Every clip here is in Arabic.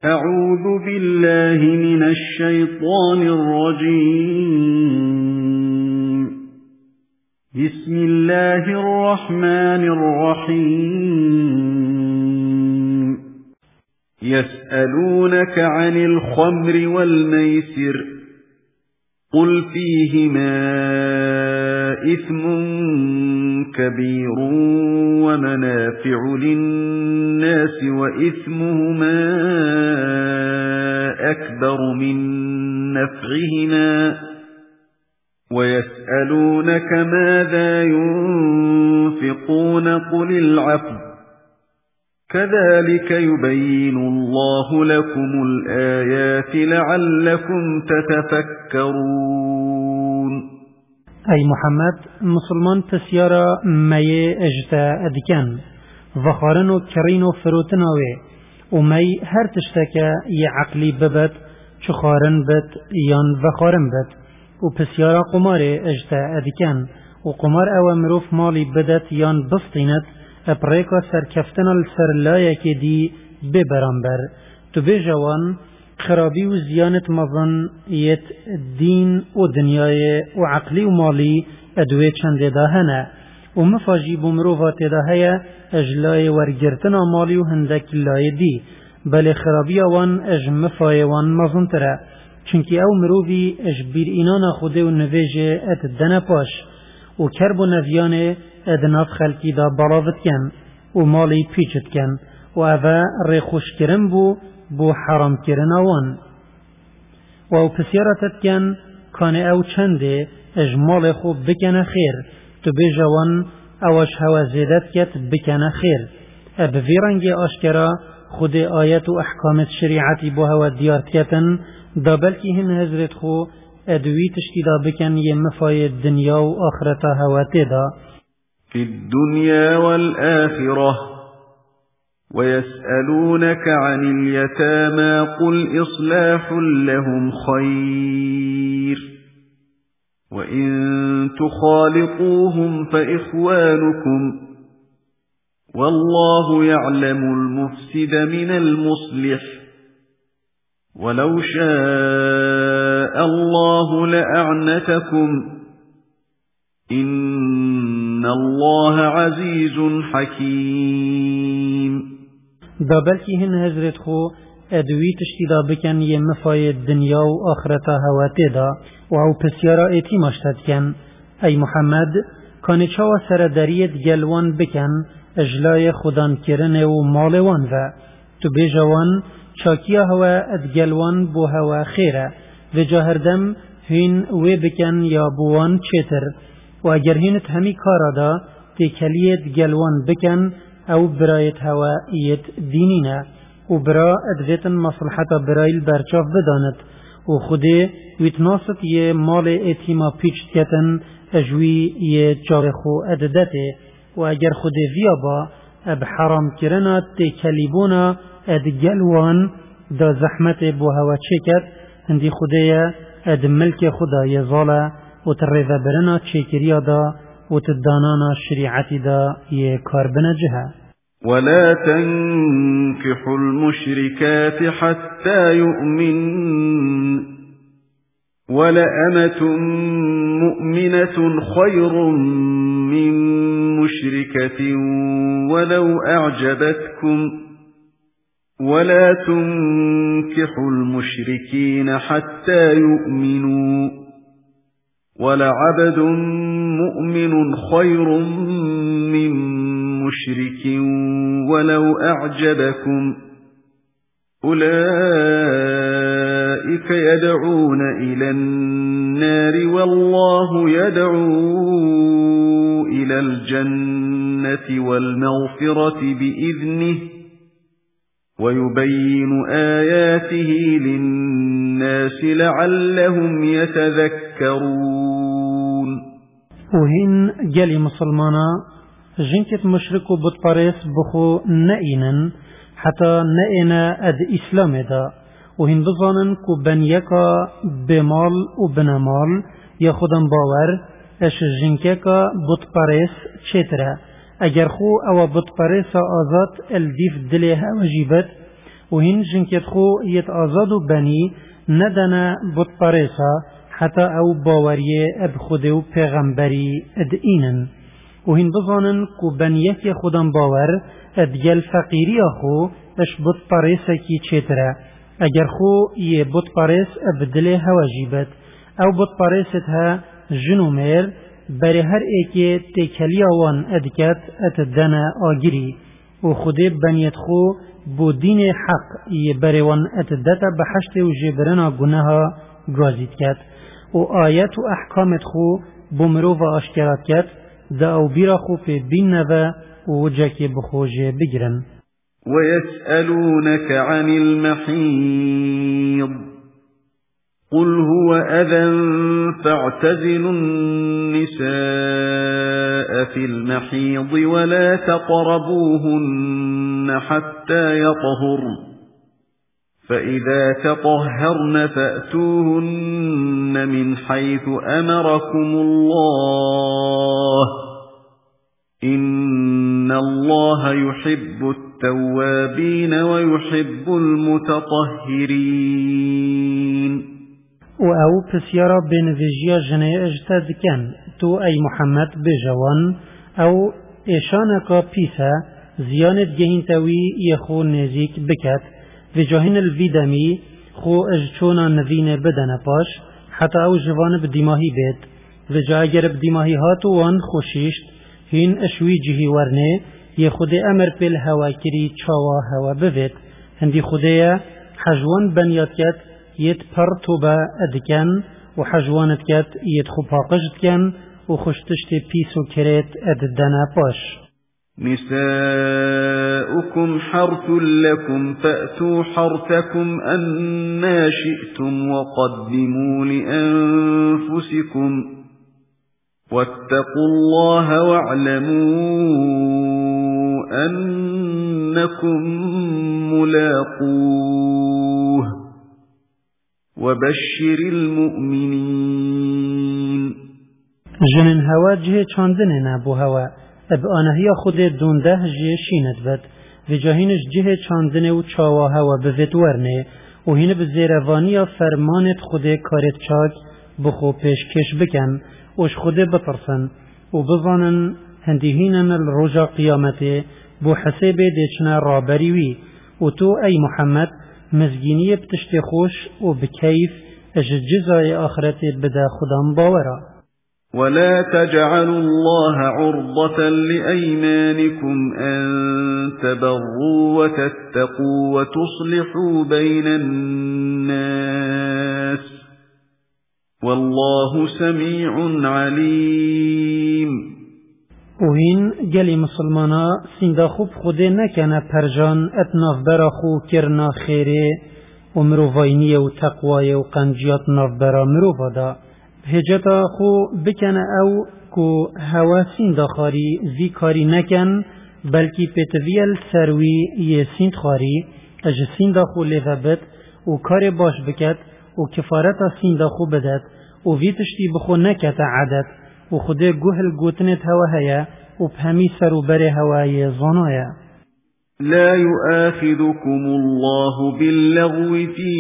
أعوذ بالله من الشيطان الرجيم. بسم الله الرحمن الرحيم. يسألونك عن الخمر والميسر قل فيهما إثم كبير ومنافع للناس وإثمهما أكبر من نفعهما ويسألونك ماذا ينفقون قل العفو كذلك يبين الله لكم الآيات لعلكم تتفكرون. أي محمد مسلمان تسيارا مي اجتا ادكن وخارنو كرينو فروتناوي ومي هر تشتكى يعقلي ببت چخارن بت يان وخارن بت وبسيارا قماري اجتا ادكن وقمار او مروف مالي بدت يان بسطينت ابريكا سركفتنا السرلايا كدي ببرانبر تو بجوان خرابي وزيانة مظن يت الدين ودنياي وعقلي ومالي ادوي چند داهنا ومفاجي بمروفات داهيا اجلاي ورگرتنا مالي وهندك اللاي دي بل خرابي وان اج مفاي وان مظن ترى چنكي او مروفي اجبير اینانا خوده و نویجه ات دنا پاش و کرب و نویانه ادناف خلقی دا بلاوت کن و مالی پیچت کن و اوه ریخوش کرن بو حرام کرن آوان و او پسیارتت کن کان او چنده اجمال خوب بکن خیر تو بجوان اوش هوا زیدت کت بکن خیر بویرنگ آشکرا خود آیت و احکامت شریعتی بو هوا دیارت کتن دا بلکی هن هزرت خو ادوی تشتی دا بکن یم مفای دنیا و آخرتا هوا تیدا في الدنيا والآخرة ويسألونك عن اليتامى قل إصلاح لهم خير وإن تخالطوهم فإخوانكم والله يعلم المفسد من المصلح ولو شاء الله لأعنتكم إن الله عزيز حكيم. دا بلکی هن هزرت خو ادوی تشتی دا بکن یم مفای دنیا و آخرتا هواتی دا و او پسیارا ایتی ماشتد کن ای محمد کانی چاوا سرداریت گلوان بکن اجلای خودان کرن و مالوان و تو بیجوان چاکیا هوا ادگلوان بو هوا خیره و جاهردم هین وی بکن یا بوان چیتر و اگر هینت همی کارا دا تکلیت گلوان بکن او برایت هوا ایت دینینه و برا ادویتن مصلحتا برای برچاف بداند و خوده ویتناست یه مال ایتیما پیچت کتن اجوی یه جارخو اددته و اگر خوده ویا با اب حرام کرنا تکلیبونا اد گلوان دا زحمت بو هوا چکت هندی خوده اد ملک خدا یزاله و ترذا برنا چکریا دا و تدانانا شریعتی دا یه کاربنا جهه ولا تنكحوا المشركات حتى يؤمن ولأمة مؤمنة خير من مشركة ولو أعجبتكم ولا تنكحوا المشركين حتى يؤمنوا ولعبد مؤمن خير من مشرك ولو أعجبكم أولئك يدعون إلى النار والله يدعو إلى الجنة والمغفرة بإذنه ويبين آياته للناس لعلهم يتذكرون. وهن جالي مسلمانا جنكت مشرك بطريس بخو نئينا حتى نئنا اد اسلام دا وهن بظانن كو بنيكا بمال وبنمال ياخدن باور اش جنككا بطريس چتره اگر خو او بطريس آزاد الديف دليها وجيبت وهن جنكت خو يت آزادو بني ندنا بوت پاريسا حتى او باوريه اب خودو پیغمبری ادئینن وهن بزانن کو بنیت خودم باور ادگل فقیری خو اش بوت پاريسا کی چتره اگر خو یه بوت پاريس اب دل هواجیبت او بوت پاريست ها جنومير بر هر ایکی تکلی آوان ادکت اتدنا آگیری و خودی بنیت خو بو دین حق یه بروان اتدتا بحشت و جبرنا گناها گازید کت و آیت و احکامت خو بمرو و آشکرات کت دا او بیرا خو پی بین نوه و وجه بخوجه بگرن. ويسألونك عن المحيض قل هو أذى فاعتزلوا النساء في المحيض ولا تقربوهن حتى يطهرن فإذا تطهرن فأتوهن من حيث أمركم الله إن الله يحب التوابين ويحب المتطهرين. و او پسیارا بنویجیا جنه اجتد کن تو ای محمد بجوان او ایشانکا پیسا زیانت گهین تاوی یخو نزیک بکت و جاهین الویدمی خو اجچونا نوین بدن پاش حتی او جوان بدیماهی بید و جا اگر بدیماهی هاتو وان خوشیشت هین اشوی جهی ورنه یه خود امر پیل هوا کری چاوا هوا بوید هندی خوده حجوان بنیاد کت یت پر توبه ادکن و حجوانت کت یت خوباقشت کن و خوشتشت پیس و کرت اددنا پاش. نساؤكم حرث لكم فأتوا حرثكم أنا شئتم وقدموا لأنفسكم واتقوا الله واعلموا أنكم ملاقوه وبشر المؤمنين. جنن هوا جه چاندن نبو هوا اب آنهی خود دونده جه شیند بد و جاهینش جه چاندن و چاوا هوا بوید ورنه و هین بزیروانی فرمانت خود کارت چاک بخو پیشکش بکن وش خود بپرسن و بظانن هندهینن الرجا قیامته بو حساب دیچنا رابریوی و تو ای محمد مزگینی بتشت خوش و بکیف اج جزای آخرت بدا خودم باورا. ولا تجعلوا الله عرضة لأيمانكم أن تبروا وتتقوا وتصلحوا بين الناس والله سميع عليم. وهين جلي مسلمانا سندا خوب خوده نکنه پرجان اتناف برا خو کرنا خیره و مروفاینی و تقوای و قنجیات ناف برا مروفا دا هجتا خو بکنه او کو هوا سندا خاری وی کاری نکن بلکی پتویل سروی یه سند خاری اج سندا خو لیفبت و کار باش بکت و کفارتا سندا خو بدت و وی تشتی بخو نکت عدد و خود گوهل گوتنت هوا هيا و بهمی سر و بر هوای زانایا. لا يؤاخذكم الله باللغو في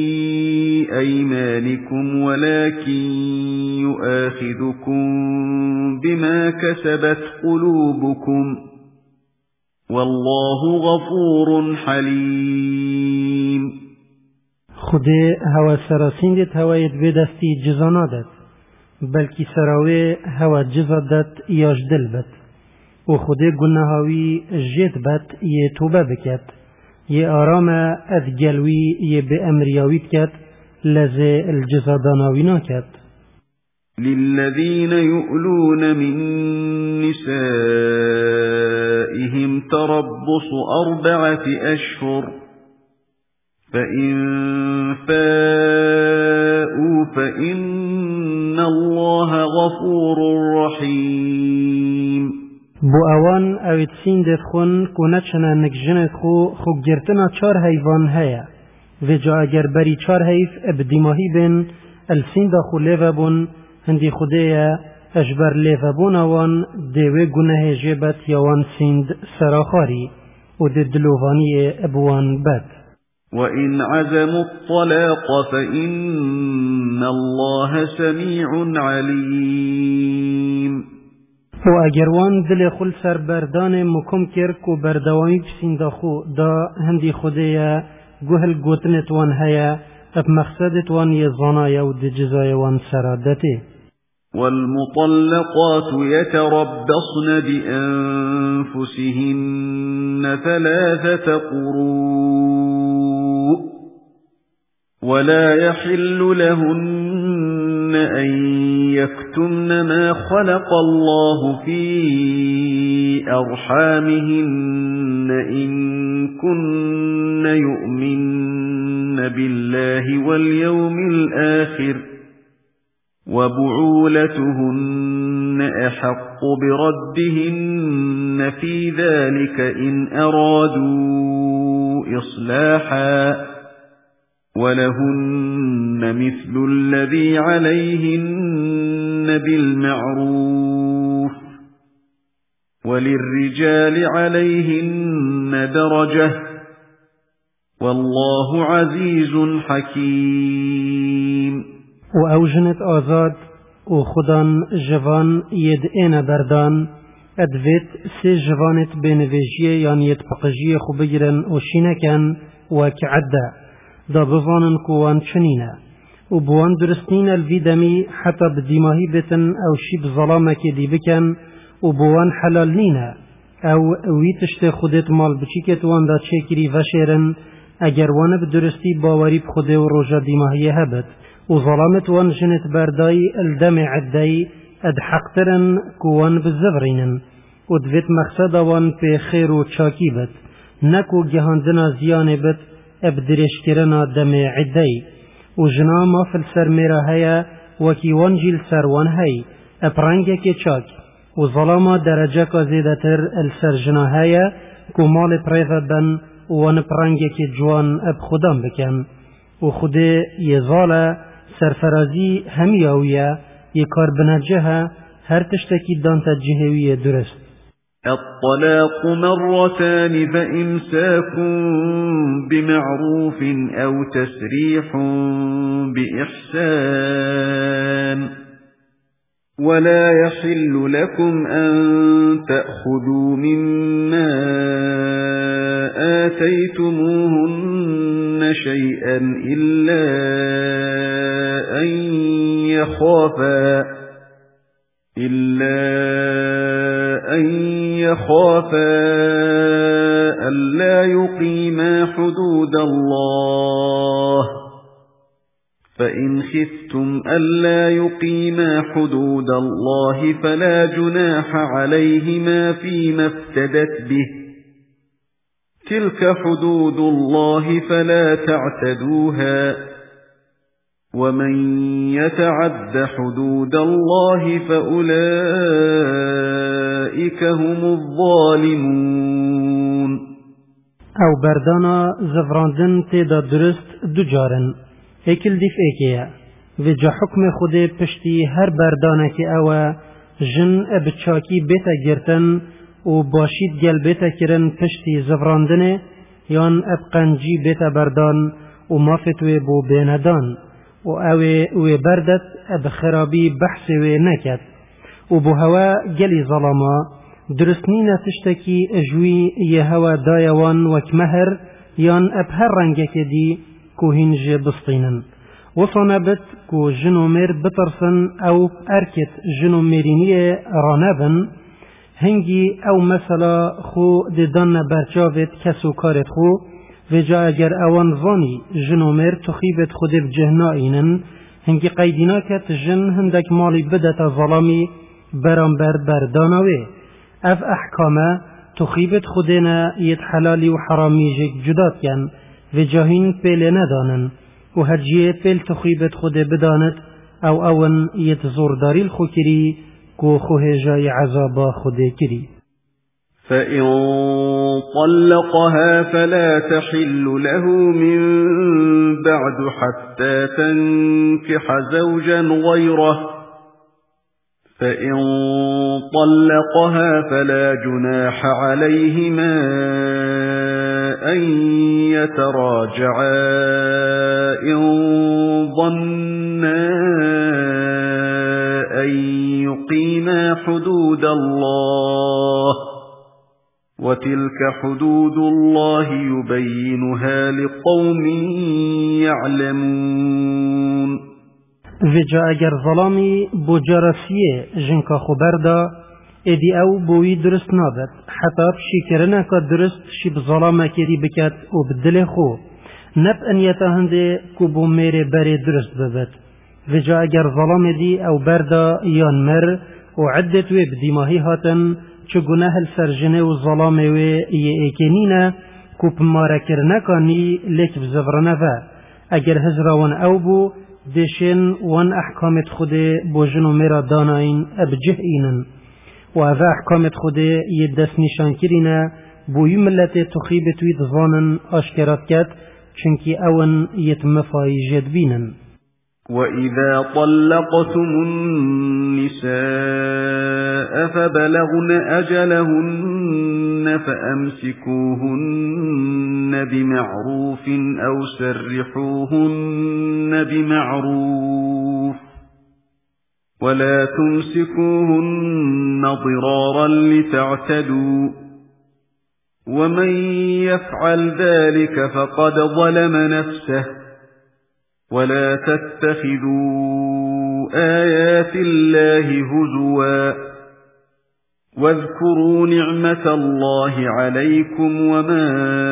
أيمانكم ولكن يؤاخذكم بما كسبت قلوبكم والله غفور حليم. خود هوا سراسیندت هوایت بدستی جزانادت بلکی سراوی هوا جزادت یاش دل بد و خود گناهاوی جد بد یه توبه بکت یه آرام از گلوی یه به امریاوی بکت لزه الجزاداناوی ناکت. للذين يؤلون من نسائهم تربص 4 أشهر فإن فاءوا فإن الله غفور رحيم. بو اوان اوید سیندت خون کنچنا نکجنت خو گرتنا 4 حیوان هیا و جا اگر بری 4 حیف ابدیماهی بین السیندا خو لیوبون هندی خوده اجبر لیوبون اوان دیوه گناه جبت یوان سیند سراخاری و دی دلووانی ابوان بد. وَإِنْ عَزَمُوا الطَّلَاقَ فَإِنَّ اللَّهَ سَمِيعٌ عَلِيمٌ. و اگروان دل خل سر بردان مکم کرد و بردوامی پسینده خو دا هندی خوده گوهل گوتنت وان هیا اب مقصدت وان یزانای و دی جزای وان سرادته. والمطلقات يتربصن بأنفسهن 3 قروء ولا يحل لهن أن يكتمن ما خلق الله في أرحامهن إن كن يؤمن بالله واليوم الآخر وبعولتهن أحق بردهن في ذلك إن أرادوا إصلاحا ولهن مثل الذي عليهن بالمعروف وللرجال عليهن درجة والله عزيز حكيم. و اوجنت آزاد و خودان جوان ید این بردان ادویت سی جوانت بینویجیه یان ید پقجیه خو بگیرن و شینکن و کعده دا بزانن کوان چنینه و بوان درستین الویدمی حتی بدیماهی بیتن او شیب ظلامه که دی بکن و بوان حلال نینه او ویتشت خودت مال بچیکت وان دا چکری وشیرن اگر وان بدرستی باوری بخوده و روژا دیماهی هبت و ظلامت وان جنت برداي الدم عداي اد حقترن كوان بالزفرينن و دویت مقصد وان پی خیر و چاکی بد نکو گهاندنا زیان بد ابدرش کرنا دم عداي و جنا ما فل سر میرا هیا وکی وان جیل سر وان هی اپرنگه که چاک و ظلاما درجه که زیده تر السر جنا هیا کو مال پریفه بن وان پرنگه که جوان اب خودم بکن و خوده یزاله سرفرازی همیاویه یکار بنجه هر تشتکی دانتا جهویه درست. الطلاق مرتان فإمساك بمعروف أو تسريح بإحسان ولا يحل لكم أن تأخذوا مما آتيتموهن شيئا إلا أن يخافا ألا يقيما حدود الله فإن خفتم ألا يقيما حدود الله فلا جناح عليهما فيما افتدت به تلك حدود الله فلا تعتدوها ومن يتعد حدود الله فأولئك هم الظالمون. او بردانا زفراندن تیدا درست دو جارن اکل دیف ایکیا و جا حکم خود پشتی هر بردانه که او جن ابچاکی بیتا گرتن و باشید گل بیتا کرن پشتی زفراندنه یان اب قنجی بیتا بردان و مافتوی بو بیندان و اوی بردت اب خرابی بحث وی نکد و بو هوا گلی ظلما درستنین تشتکی اجوی یه هوا دایوان وک مهر یان اب هر رنگه که دی کو هنج بسطینن و صنبت کو جنو میر بطرسن او ارکت جنو میرینی رانبن هنگی او مثلا خو دیدان برچاوت کسو کارت خو و جا اگر اوان ظانی جنومر تخیبت خود بجهنائینن هنگی قیدینا کت جن هندک مالی بدت ظلامی برانبر بردانوی اف احکامه تخیبت خودنا ید حلالی و حرامی جک جداد کن و جاهین پیل ندانن و هرجیه پیل تخیبت خود بدانت او اون ید زورداری الخو کری کو خوه جای عذابا خود کری. فإن طلقها فلا تحل له من بعد حتى تنكح زوجا غيره فإن طلقها فلا جناح عليهما أن يتراجعا إن ظنا أن يقيما حدود الله وتلك حدود الله يبينها لقوم يعلمون. وجا اگر ظلامی بو جرسیه جنکا خبر دا ادی او بوی درست نابد حتی بشیکرنه که درست شی بظلامه کری بکد و بدل خو نب انیتا هنده که بو میره بری درست ببد. وجا اگر ظلام دی او بردا یان مر و عدت وی بدیماهی هاتن چه گناه السرجنه و ظلام وی ایکنینه که بماره کرنه کانی لیک بزفرنه و اگر هزراوان او بو دشن وان احکامت خود بوجن و میرا داناین ابجه اینن و اوه احکامت خود ید دست نشان کرینه بوی ملت تخیب توی دزانن آشکرات کد چنکی اون ید مفایی جد بینن. وَإِذَا طَلَّقْتُمُ النِّسَاءَ فَبَلَغْنَ أَجَلَهُنَّ فَأَمْسِكُوهُنَّ بِمَعْرُوفٍ أَوْ سَرِّحُوهُنَّ بِمَعْرُوفٍ وَلَا تُمْسِكُوهُنَّ ضِرَارًا لِتَعْتَدُوا وَمَنْ يَفْعَلْ ذَلِكَ فَقَدْ ظَلَمَ نَفْسَهُ ولا تتخذوا آيات الله هزوا واذكروا نعمة الله عليكم وما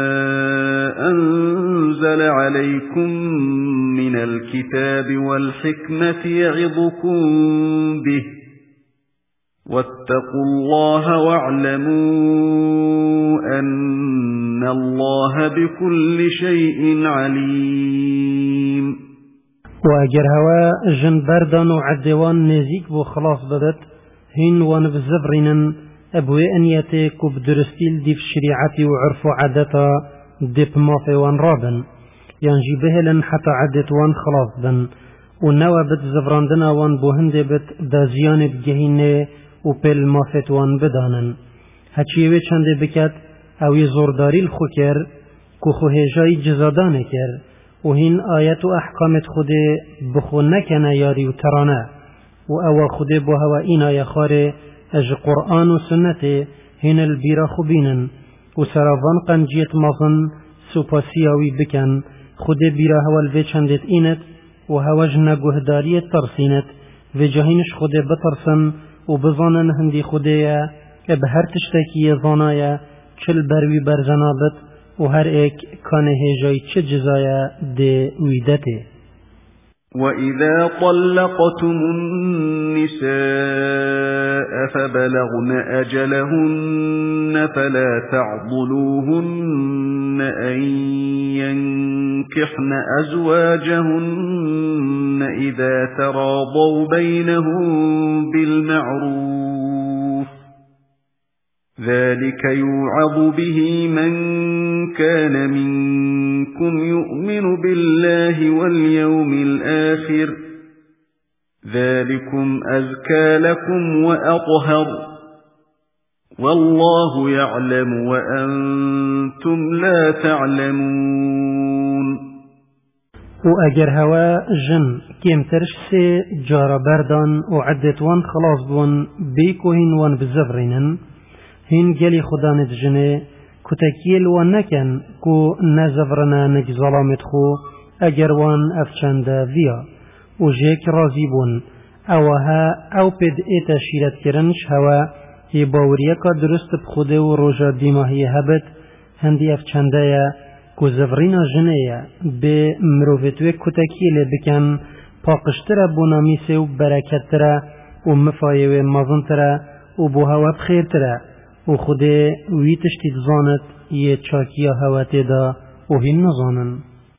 أنزل عليكم من الكتاب والحكمة يعظكم به واتقوا الله واعلموا أن الله بكل شيء عليم. و اگر هوا جن بردان و عدوان نزیک بو خلاص بدد هین وان بزفرینن ابوی انیتی کب درستیل دیف شریعتی و عرف و عادتا دیپ مافی وان رابن یانجی بهلن حتی عدت وان خلاص بن و نوا بد زفراندن وان بو هنده بد دا زیان بگهینه و پل مافت وان بدانن هچیوی چنده بکد اوی زورداری الخو کر که خوهجای جزادانه کر و هین آیت و احکامت خود بخو نکنه یاری و ترانه و او خود بو هوا این آیه خاره اج قرآن و سنت هین البیرا خوبینن و سراوان قنجیت مازن سوپاسیاوی بکن خود بیرا هوا الوی چندت اینت و هوا جنگوهداریت ترسینت و جهینش خود بترسن و بزانن هندی خوده به هر تشتکی زانایه چل بروی برزنابت و هر ایک کانه هجای چه جزایه ده ویدته. وَإِذَا طَلَّقْتُمُ النِّسَاءَ فَبَلَغْنَ أَجَلَهُنَّ فَلَا تَعْضُلُوهُنَّ أَن يَنكِحْنَ أَزْوَاجَهُنَّ إِذَا تَرَاضَوْا بَيْنَهُم بِالْمَعْرُوفِ ذَلِكَ يُوعَظُ بِهِ مَن كَانَ مِنكُمْ يُؤْمِنُ بِاللَّهِ وَالْيَوْمِ الْآخِرِ ذَلِكُمْ أَزْكَى لَكُمْ وَأَطْهَرُ وَاللَّهُ يَعْلَمُ وَأَنْتُمْ لَا تَعْلَمُونَ. و اگر هوا جن کم ترش سه جارا بردان و عدت وان خلاص بون بیکوهین وان بزفرینن هین گلی خدا ندجنه کتکیل وان نکن کو نزفرنا نج ظلامت خو اگر وان افچنده ویا و جیک رازی بون اوها او پد ایتا شیرت کرنش هوا هی باوریه که درست بخوده و روژا دیماهی هبت هندی افچنده یا کو زفرینا جنه به مروفتوی کتکیل بکن پاقشتره بونامیسه و برکتره و مفایه و مازنتره و بو هوا بخیرتره و خود وی تشتید زانت یه چاکیا هوا تیدا و هین نزانن.